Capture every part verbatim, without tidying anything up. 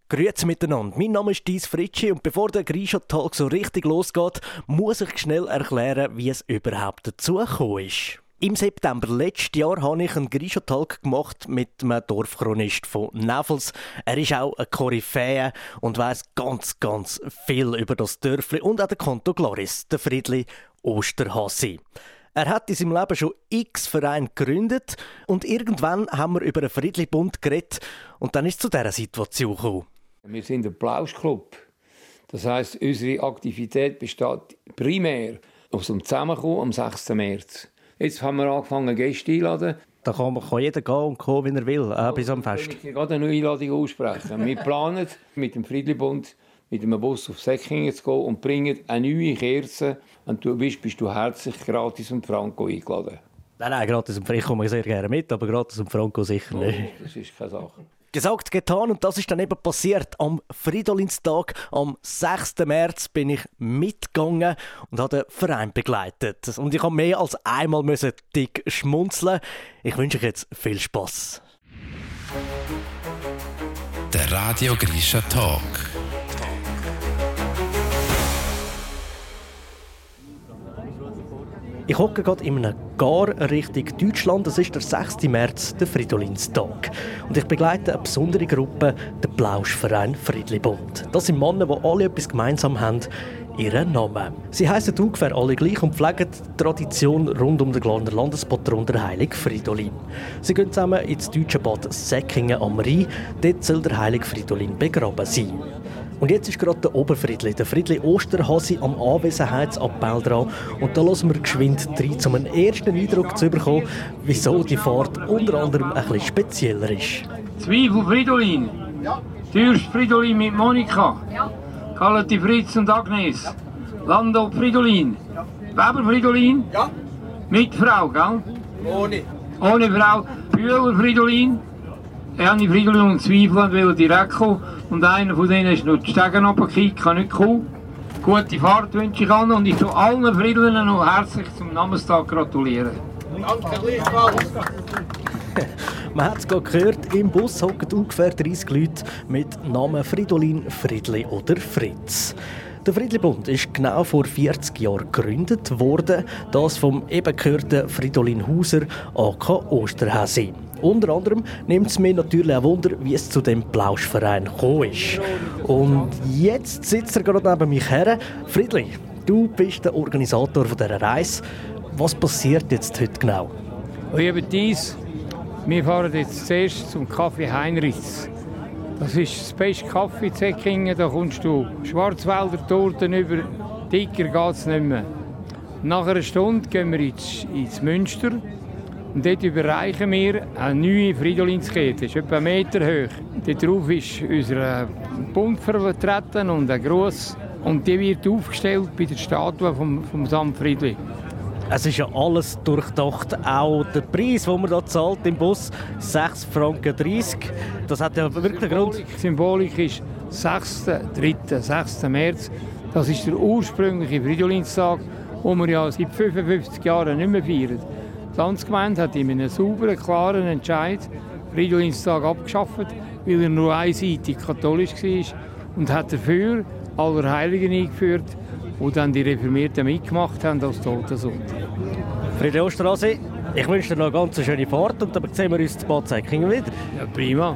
Grüezi miteinander, mein Name ist Dies Fritschi und bevor der Grisha-Talk so richtig losgeht, muss ich schnell erklären, wie es überhaupt dazu gekommen ist. Im September letzten Jahr habe ich einen Grisha-Talk gemacht mit einem Dorfchronist von Näfels. Er ist auch ein Koryphäe und weiss ganz, ganz viel über das Dörfli und auch den Kanton Glaris, der Friedli Osterhasi. Er hat in seinem Leben schon x Vereine gegründet und irgendwann haben wir über einen Friedli-Bund geredet und dann ist es zu dieser Situation gekommen. Wir sind ein Plauschclub. Das heisst, unsere Aktivität besteht primär aus dem Zusammenkommen am sechsten März. Jetzt haben wir angefangen, Gäste einzuladen. Da kann, man, kann jeder gehen und kommen, wie er will, äh, bis am Fest. Ich kann gerade eine Einladung aussprechen. Wir planen, mit dem Friedli-Bund mit einem Bus auf Säckingen zu gehen und bringen eine neue Kerze. Und du bist, bist du herzlich gratis und Franco eingeladen. Nein, nein, gratis und Franco, ich komme sehr gerne mit, aber gratis und Franco sicher nicht. Oh, das ist keine Sache. Gesagt, getan und das ist dann eben passiert. Am Fridolinstag, am sechsten März, bin ich mitgegangen und habe den Verein begleitet. Und ich habe mehr als einmal müssen dick schmunzeln. Ich wünsche euch jetzt viel Spass. Der Radio Grisha Talk. Ich hocke gerade in einem Gar Richtung Deutschland. Das ist der sechsten März, der Fridolinstag. Und ich begleite eine besondere Gruppe, den Plauschverein Friedli-Bund. Das sind Männer, die alle etwas gemeinsam haben, ihren Namen. Sie heissen ungefähr alle gleich und pflegen die Tradition rund um den Glarner Landespatron, der Heilige Fridolin. Sie gehen zusammen ins deutsche Bad Säckingen am Rhein. Dort soll der Heilige Fridolin begraben sein. Und jetzt ist gerade der Oberfriedli, der Friedli Osterhasi, am Anwesenheitsappell dran. Und da lassen wir geschwind rein, um einen ersten Eindruck zu bekommen, wieso die Fahrt unter anderem ein bisschen spezieller ist. Zwiebel Fridolin. Ja. Dürst Fridolin mit Monika. Ja. Kaleti Fritz und Agnes. Ja. Lando Fridolin. Ja. Weber Fridolin. Ja. Mit Frau, gell? Ohne. Ohne Frau. Bühler Fridolin. Anni Fridolin und Zwiebel will direkt kommen. Und einer von denen ist noch die Stegen runtergekickt, kann nicht kommen. Gute Fahrt wünsche ich allen und ich tue allen Friedlingen noch herzlich zum Namenstag gratulieren. Danke gleichfalls. Man hat es gerade gehört, im Bus hocken ungefähr dreissig Leute mit Namen Fridolin, Friedli oder Fritz. Der Friedli-Bund ist genau vor vierzig Jahren gegründet worden, das vom eben gehörten Fridolin Hauser, aka Osterhasi. Unter anderem nimmt es mir natürlich auch Wunder, wie es zu dem Plauschverein gekommen ist. Und jetzt sitzt er gerade neben mich her. Friedli, du bist der Organisator dieser Reise. Was passiert jetzt heute genau? Lieber Dies, wir fahren jetzt zuerst zum Café Heinrichs. Das ist das beste Kaffee in Säckingen. Da kommst du Schwarzwälder Torten über. Dicker geht es nicht mehr. Nach einer Stunde gehen wir ins, ins Münster. Und dort überreichen wir eine neue Fridolinskette. Das ist etwa einen Meter hoch. Dort drauf ist unser Bund vertreten und ein Gruss. Und die wird aufgestellt bei der Statue vom, vom Sankt Friedli. Es ist ja alles durchdacht. Auch der Preis, den man hier zahlt im Bus, sechs Franken dreißig. Das hat ja wirklich einen Grund. Die Symbolik ist sechster dritter sechster März. Das ist der ursprüngliche Fridolinstag, den wir ja seit fünfundfünfzig Jahren nicht mehr feiern. Die Landsgemeinde hat in einem sauberen, klaren Entscheid Fridolinstag abgeschafft, weil er nur einseitig katholisch war und hat dafür Allerheiligen eingeführt, die dann die Reformierten mitgemacht haben als Totensonntag. Friedli Osterhasi, ich wünsche dir noch eine ganz schöne Fahrt und dann sehen wir uns in Bad Säckingen wieder. Ja, prima.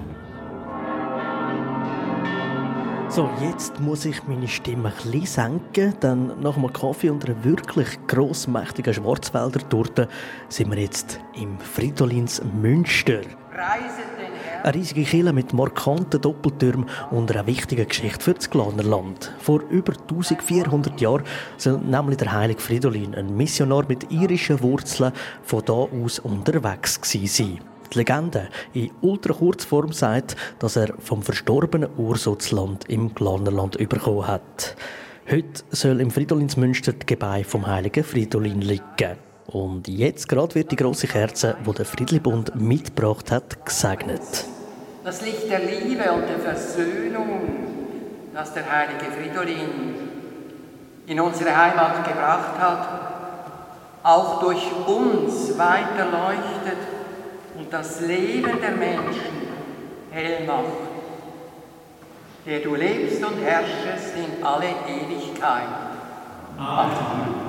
So, jetzt muss ich meine Stimme ein bisschen senken, denn nach einem Kaffee und einer wirklich grossmächtigen Schwarzwälder Torte sind wir jetzt im Fridolins Münster. Eine riesige Kirche mit markanten Doppeltürmen und einer wichtigen Geschichte für das Glarnerland. Vor über eintausendvierhundert Jahren soll nämlich der heilige Fridolin, ein Missionar mit irischen Wurzeln, von da aus unterwegs gewesen sein. Die Legende in Ultrakurzform sagt, dass er vom verstorbenen Urso das Land im Glarnerland bekommen hat. Heute soll im Fridolinsmünster die Gebeine vom heiligen Fridolin liegen. Und jetzt gerade wird die grosse Kerze, die der Friedli-Bund mitgebracht hat, gesegnet. Das Licht der Liebe und der Versöhnung, das der heilige Fridolin in unsere Heimat gebracht hat, auch durch uns weiter leuchtet und das Leben der Menschen hell macht. der du lebst und herrschest in alle Ewigkeit. Amen.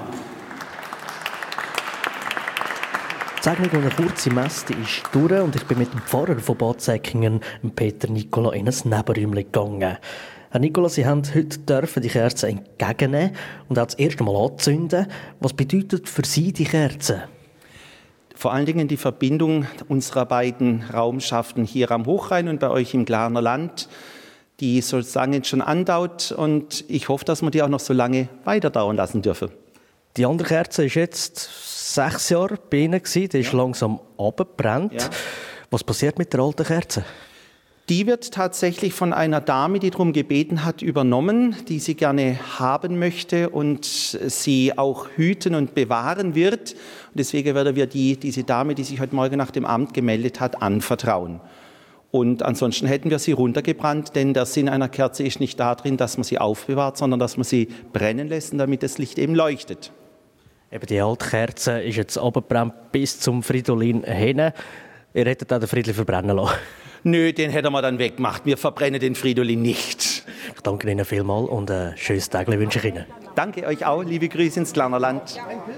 Die Segnung und eine kurze Messe ist durch und ich bin mit dem Pfarrer von Bad Säckingen, Peter Nicola, in ein Nebenräumchen gegangen. Herr Nicola, Sie haben heute dürfen die Kerzen entgegennehmen und auch das erste Mal anzünden. Was bedeutet für Sie die Kerze? Vor allen Dingen die Verbindung unserer beiden Raumschaften hier am Hochrhein und bei euch im Glarner Land, die sozusagen jetzt schon andauert und ich hoffe, dass wir die auch noch so lange weiterdauern lassen dürfen. Die andere Kerze ist jetzt sechs Jahre bei Ihnen, die ist ja langsam abgebrannt. Ja. Was passiert mit der alten Kerze? Die wird tatsächlich von einer Dame, die darum gebeten hat, übernommen, die sie gerne haben möchte und sie auch hüten und bewahren wird. Und deswegen werden wir die, diese Dame, die sich heute Morgen nach dem Amt gemeldet hat, anvertrauen. Und ansonsten hätten wir sie runtergebrannt, denn der Sinn einer Kerze ist nicht darin, dass man sie aufbewahrt, sondern dass man sie brennen lässt, damit das Licht eben leuchtet. Eben die alte Kerze ist jetzt abgebrannt bis zum Fridolin hin. Ihr hättet auch den Friedli verbrennen lassen. Nö, den hätten wir dann weggemacht. Wir verbrennen den Fridolin nicht. Ich danke Ihnen vielmals und ein schönes Tag wünsche ich Ihnen. Danke euch auch. Liebe Grüße ins Glarner Land.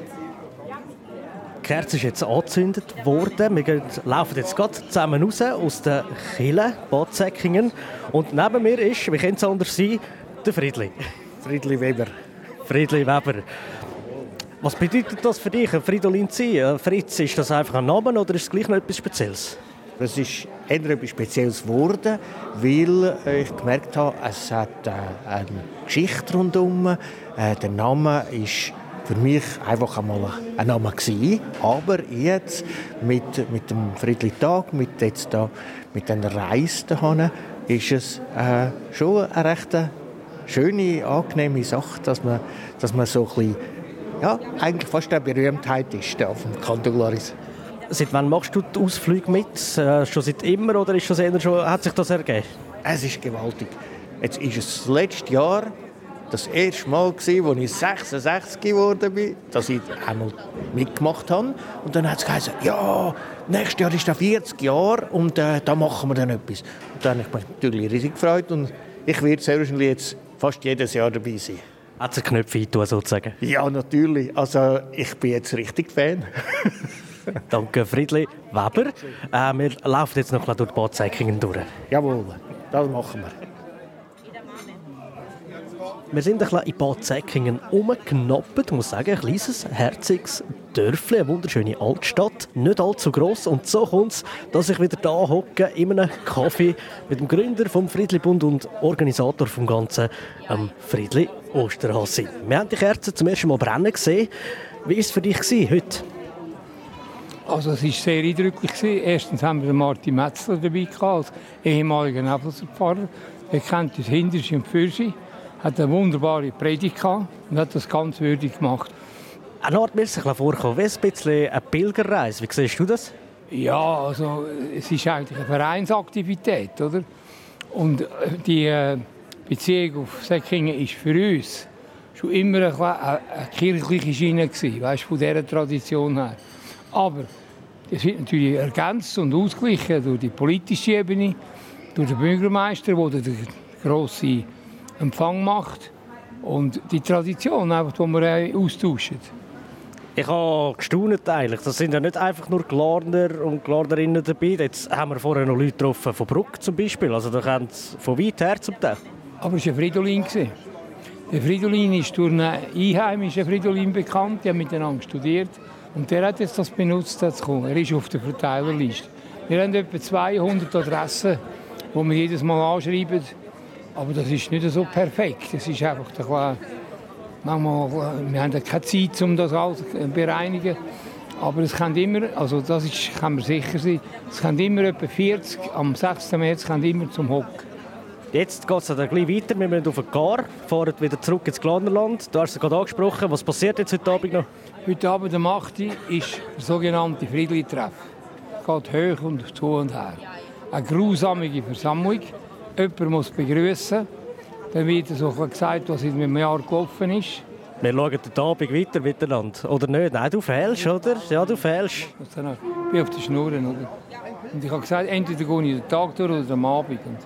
Die Kerze ist jetzt angezündet worden. Wir gehen, laufen jetzt gerade zusammen raus aus der Kirche Bad Säckingen. Und neben mir ist, wie könnte es anders sein, der Friedli. Friedli Weber. Friedli Weber. Was bedeutet das für dich, ein Fridolin zu sein? Fritz, ist das einfach ein Name oder ist es gleich noch etwas Spezielles? Das ist eher etwas Spezielles geworden, weil ich gemerkt habe, es hat eine Geschichte rundherum. Der Name ist für mich einfach einmal ein Name gewesen. Aber jetzt mit, mit dem Friedli-Tag, mit, jetzt da, mit den Reisen dahin, ist es äh, schon eine recht schöne, angenehme Sache, dass man, dass man so ein bisschen, ja, eigentlich fast eine Berühmtheit ist auf dem Kanton Glaris. Seit wann machst du die Ausflüge mit? Äh, schon seit immer oder ist das eher schon, hat sich das ergeben? Es ist gewaltig. Jetzt ist es das letzte Jahr das erste Mal gewesen, als ich sechsundsechzig geworden bin, dass ich einmal mitgemacht habe. Und dann hat es geheißen, ja, nächstes Jahr ist das vierzig Jahre und äh, da machen wir dann etwas. Und dann habe ich mich natürlich riesig gefreut und ich werde sehr wahrscheinlich jetzt fast jedes Jahr dabei sein. Hat es einen Knöpfe rein, sozusagen? Ja, natürlich. Also ich bin jetzt richtig Fan. Danke, Friedli Weber. Äh, wir laufen jetzt noch durch Bad Säckingen durch. Jawohl, das machen wir. Wir sind ein bisschen in Bad Säckingen umgenappt. Ich muss sagen, ein kleines, herziges Dörfli, eine wunderschöne Altstadt, nicht allzu gross. Und so kommt es, dass ich wieder da hocke in einem Kaffee mit dem Gründer vom Friedli-Bund und Organisator vom Ganzen, ähm, Friedli Osterhasi. Wir haben die Kerzen zum ersten Mal brennen gesehen. Wie war es für dich heute? Also es war sehr eindrücklich. Erstens haben wir Martin Metzler dabei gehabt, als ehemaliger Nebelser Pfarrer. Er kennt das Hinterschi und Fürschi, hat eine wunderbare Predigt gehabt und hat das ganz würdig gemacht. Eine Art mir sich vorkommen, wie ein bisschen eine Pilgerreise. Wie siehst du das? Ja, also es ist eigentlich eine Vereinsaktivität, oder? Und die äh, Beziehung auf Säckingen ist für uns schon immer eine, eine, eine kirchliche Schiene gewesen, weißt, von dieser Tradition her. Aber das wird natürlich ergänzt und ausgeglichen durch die politische Ebene, durch den Bürgermeister, der den grossen Empfang macht und die Tradition, die wir austauschen. Ich habe gestaunt eigentlich. Das sind ja nicht einfach nur Glarner und Glarnerinnen dabei. Jetzt haben wir vorher noch Leute getroffen, von Bruck zum Beispiel. Also da kommen sie von weit her zum Teil. Aber es war ein Fridolin. Der Fridolin ist durch einen einheimischen Fridolin bekannt. Die haben miteinander studiert. Und der hat jetzt das benutzt, das zu kommen. Er ist auf der Verteilerliste. Wir haben etwa zweihundert Adressen, die wir jedes Mal anschreiben. Aber das ist nicht so perfekt. Es ist einfach ein bisschen, manchmal, wir haben keine Zeit, um das alles zu bereinigen. Aber es kann immer, also das ist, kann man sicher sein, es kann immer etwa vierzig, am sechsten März kann immer zum Hock. Jetzt geht es dann gleich weiter. Wir müssen auf den Gar, fahren wieder zurück ins Glarnerland. Du hast es gerade angesprochen. Was passiert jetzt heute Abend noch? Heute Abend am acht Uhr ist der sogenannte Friedli-Treff. Es geht hoch und zu und her. Eine grausamige Versammlung. Jemand muss begrüßen. Dann wird so gesagt, was in einem Jahr gelaufen ist. Wir schauen heute Abend weiter miteinander. Oder nicht? Nein, du fehlst, oder? Ja, du fehlst. Ich bin auf der Schnur. Oder? Und ich habe gesagt, entweder gehe ich den Tag durch oder am Abend. Und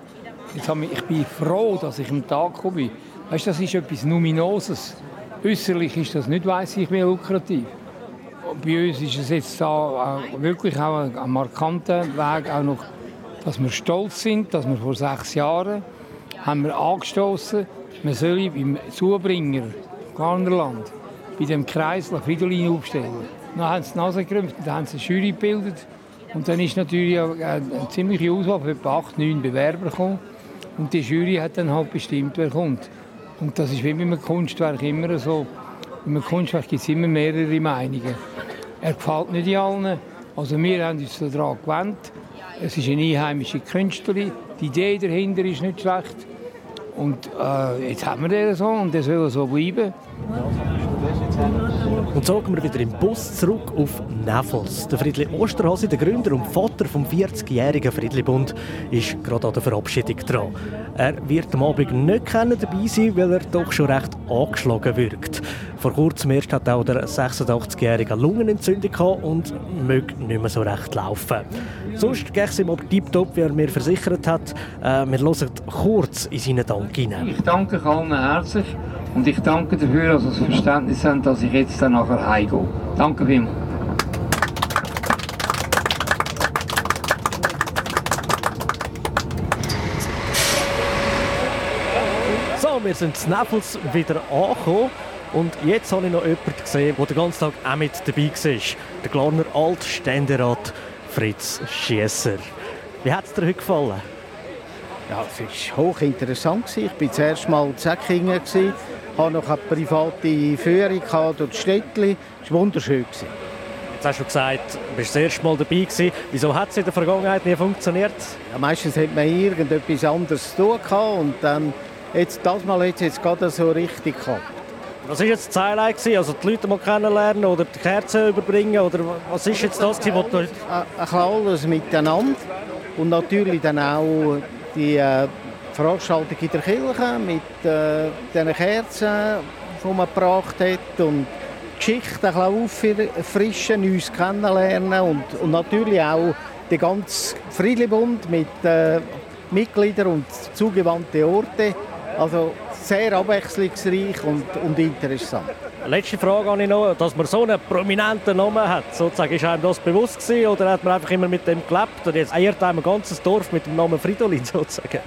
Jetzt habe ich, ich bin froh, dass ich am Tag gekommen bin. Weißt, das ist etwas Numinoses. Äußerlich ist das nicht, weiss ich, mehr lukrativ. Bei uns ist es jetzt da wirklich auch ein, ein markanter Weg, auch noch, dass wir stolz sind, dass wir vor sechs Jahren haben wir angestoßen, man soll beim Zubringer Glarnerland bei dem Kreisel Fridolin aufstellen. Dann haben sie die Nase gerümpft, dann haben sie eine Jury gebildet und dann ist natürlich eine, eine ziemliche Auswahl von etwa acht, neun Bewerber gekommen und die Jury hat dann halt bestimmt, wer kommt. Und das ist wie bei einem Kunstwerk immer so. Bei einem Kunstwerk gibt es immer mehrere Meinungen. Er gefällt nicht allen. Also wir haben uns daran gewandt. Es ist eine einheimische Künstlerin. Die Idee dahinter ist nicht schlecht. Und äh, jetzt haben wir den so und das soll so bleiben. Und so gehen wir wieder im Bus zurück auf Näfels. Der Friedli Osterhasi, der Gründer und Vater vom vierzigjährigen Friedli-Bund, ist gerade an der Verabschiedung dran. Er wird am Abend nicht dabei sein, weil er doch schon recht angeschlagen wirkt. Vor kurzem erst hat auch der sechsundachtzigjährige eine Lungenentzündung gehabt und möge nicht mehr so recht laufen. Sonst geht es ihm aber tiptop, wie er mir versichert hat. Äh, wir hören kurz in seinen Dank hinein. Ich danke allen herzlich und ich danke dafür, dass Sie das Verständnis haben, dass ich jetzt dann nachher heimgehe. Danke vielmals. So, wir sind in Näfels wieder angekommen. Und jetzt habe ich noch jemanden gesehen, der den ganzen Tag auch mit dabei war. Der Glarner Altständerat Fritz Schiesser. Wie hat es dir heute gefallen? Ja, es war hochinteressant. Ich war das erste Mal in Säckingen, hatte noch eine private Führung durch die Städtchen. Es war wunderschön. Jetzt hast du gesagt, du bist das erste Mal dabei gewesen. Wieso hat es in der Vergangenheit nie funktioniert? Ja, meistens hat man irgendetwas anderes zu tun gehabt und dann, jetzt, das Mal hat es jetzt gerade so richtig gehabt. Was war jetzt das Highlight? Also die Leute mal kennenlernen oder die Kerzen überbringen? Oder was ist jetzt das, was du... Ein bisschen alles miteinander und natürlich dann auch die äh, Veranstaltung in der Kirche mit äh, den Kerzen, die man gebracht hat und Geschichten ein bisschen auffrischen, uns kennenlernen und, und natürlich auch den ganzen Friedli-Bund mit äh, Mitgliedern und zugewandten Orten. Also sehr abwechslungsreich und, und interessant. Letzte Frage habe ich noch, dass man so einen prominenten Namen hat. Sozusagen, ist einem das bewusst gewesen, oder hat man einfach immer mit dem gelebt? Und jetzt eiert einem ein ganzes Dorf mit dem Namen Fridolin sozusagen.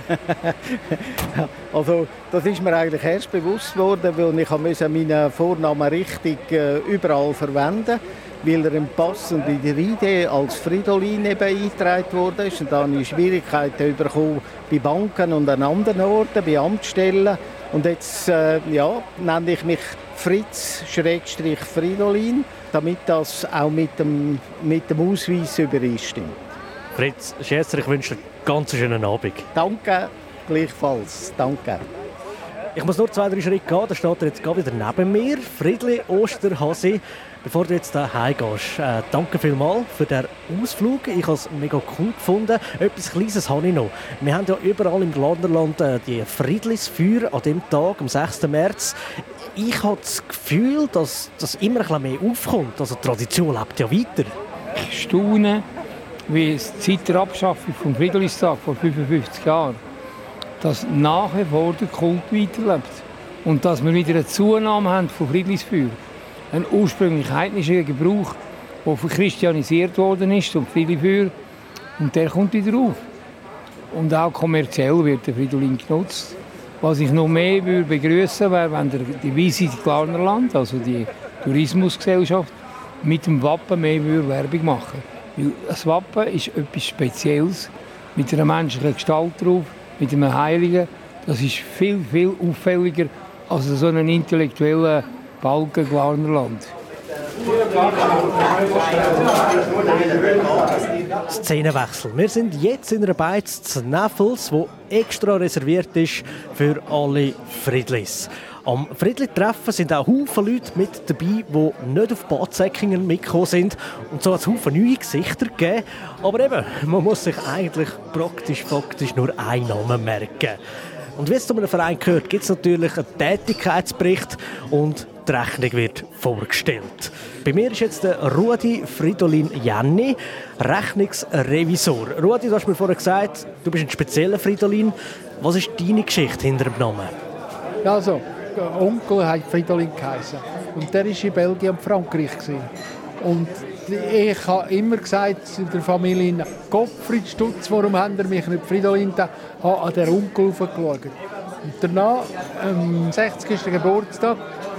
Also das ist mir eigentlich erst bewusst worden, weil ich meinen Vornamen richtig äh, überall verwenden weil er passend in der Idee als Fridolin eben eingetragen wurde. Und dann habe ich Schwierigkeiten bekommen bei Banken und an anderen Orten, bei Amtsstellen. Und jetzt äh, ja, nenne ich mich Fritz-Fridolin, damit das auch mit dem, mit dem Ausweis übereinstimmt. Fritz Schiesser, ich wünsche dir einen ganz schönen Abend. Danke, gleichfalls. Danke. Ich muss nur zwei, drei Schritte gehen, da steht er jetzt gerade wieder neben mir. Friedli Osterhasi. Bevor du jetzt heimgehst, äh, danke vielmals für den Ausflug. Ich habe es mega cool gefunden. Etwas Kleines habe ich noch. Wir haben ja überall im Glarnerland äh, die Friedlisfeuer an dem Tag, am sechsten März. Ich habe das Gefühl, dass das immer ein bisschen mehr aufkommt. Also die Tradition lebt ja weiter. Ich staune, wie es seit der Abschaffung des Friedlistag vor fünfundfünfzig Jahren, dass nach wie vor der Kult weiterlebt. Und dass wir wieder eine Zunahme haben von Friedlisfeuer. Ein ursprünglich heidnischer Gebrauch, der verchristianisiert worden ist, zum Friedlifeuer. Und der kommt wieder auf. Und auch kommerziell wird der Fridolin genutzt. Was ich noch mehr begrüßen würde, wäre, wenn der, die Visit Glarnerland, also die Tourismusgesellschaft, mit dem Wappen mehr Werbung machen würde. Das Wappen ist etwas Spezielles, mit einer menschlichen Gestalt drauf, mit einem Heiligen. Das ist viel, viel auffälliger als so einen intellektuellen Balken Glarnerland. Szenenwechsel. Wir sind jetzt in einer Beiz zu Näfels, die extra reserviert ist für alle Friedlis. Am Friedli-Treffen sind auch Haufen Leute mit dabei, die nicht auf Bad Säckingen mitgekommen sind. Und so hat es Haufen neue Gesichter gegeben. Aber eben, man muss sich eigentlich praktisch faktisch nur einen Namen merken. Und wie es zu einem Verein gehört, gibt es natürlich einen Tätigkeitsbericht und die Rechnung wird vorgestellt. Bei mir ist jetzt der Rudi Fridolin Jenny, Rechnungsrevisor. Rudi, du hast mir vorher gesagt, du bist ein spezieller Fridolin. Was ist deine Geschichte hinter dem Namen? Ja, also, der Onkel hat Fridolin geheißen. Und der war in Belgien und Frankreich. Und ich habe immer gesagt in der Familie, Gottfried Stutz, warum haben ihr mich nicht Fridolin genannt? Ich habe an den Onkel hochgeschaut. Und danach, am sechzigsten Geburtstag,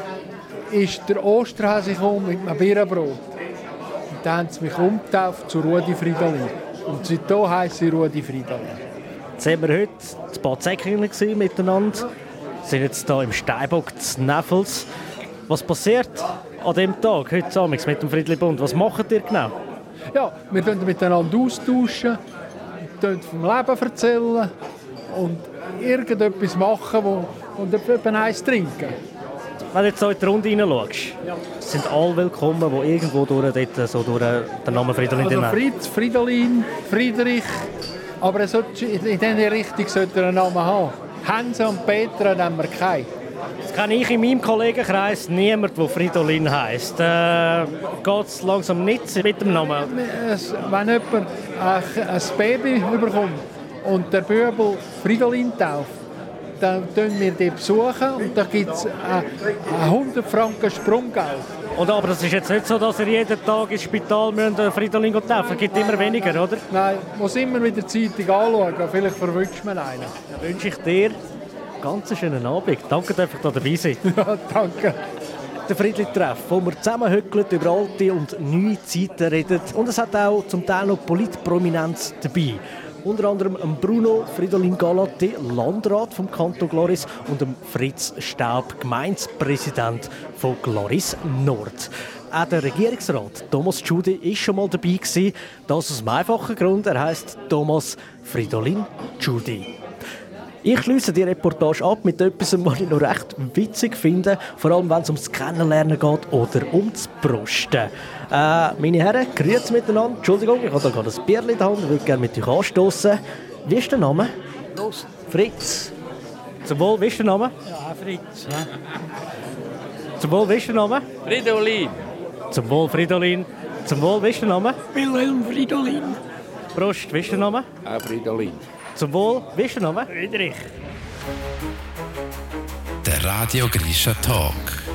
ist der Osterhase gekommen mit einem Birnenbrot. Und dann haben sie mich umgetauft zu Rudi Fridolin. Und seitdem heisse ich Rudi Fridolin. Jetzt waren wir heute in Bad Säckingen miteinander. Wir sind jetzt hier im Steinbock zu Neffels. Was passiert an diesem Tag, heute Abend mit dem Friedli-Bund? Was macht ihr genau? Ja, wir tauschen miteinander austauschen, vom Leben erzählen und irgendetwas machen wo, und etwas eins trinken. Wenn du jetzt hier in die Runde hineinschaust, ja. sind alle willkommen, die irgendwo durch, dort, so durch den Namen Fridolin also Fritz, Fridolin, Friedrich, aber er sollte, in dieser Richtung sollte er einen Namen haben. Hansa und Petra haben wir keinen. Das kenne ich in meinem Kollegenkreis niemand, der Fridolin heisst. Äh, Geht es langsam nicht mit dem Namen? Wenn jemand ein Baby bekommt und der Bübel Fridolin tauft, dann besuchen wir die besuchen und da gibt es hundert Franken Sprunggeld. Und aber das ist jetzt nicht so, dass ihr jeden Tag ins Spital Fridolin taufen. Es gibt immer weniger, oder? Nein, man muss immer wieder die Zeitung anschauen. Vielleicht verwünscht man einen. Dann wünsche ich dir einen ganz schönen Abend. Danke, dass ich da dabei sein. Ja, danke. Der Friedli-Treff, wo wir zusammenhöckeln, über alte und neue Zeiten reden. Und es hat auch zum Teil noch Politprominenz dabei. Unter anderem Bruno Fridolin Galati, Landrat vom Kanton Glaris, und Fritz Staub, Gemeindepräsident von Glaris Nord. Auch der Regierungsrat Thomas Tschudi war schon mal dabei gewesen. Das aus einem einfachen Grund. Er heisst Thomas Fridolin Tschudi. Ich schließe die Reportage ab mit etwas, was ich noch recht witzig finde, vor allem wenn es ums Kennenlernen geht oder ums Prosten. Äh, meine Herren, grüezi miteinander. Entschuldigung, ich habe da gerade ein Bierchen in der Hand, ich würde gerne mit euch anstoßen. Wie ist der Name? Los. Fritz. Zum Wohl, wie ist der Name? Ja, Fritz. Ja. Zum Wohl, wie ist der Name? Fridolin. Zum Wohl, Fridolin. Zum Wohl, wie ist der Name? Wilhelm Fridolin. Prost, wie ist der Name? Auch Fridolin. Zum Wohl, wie ist der Name? Friedrich. Der Radio Grisha Talk.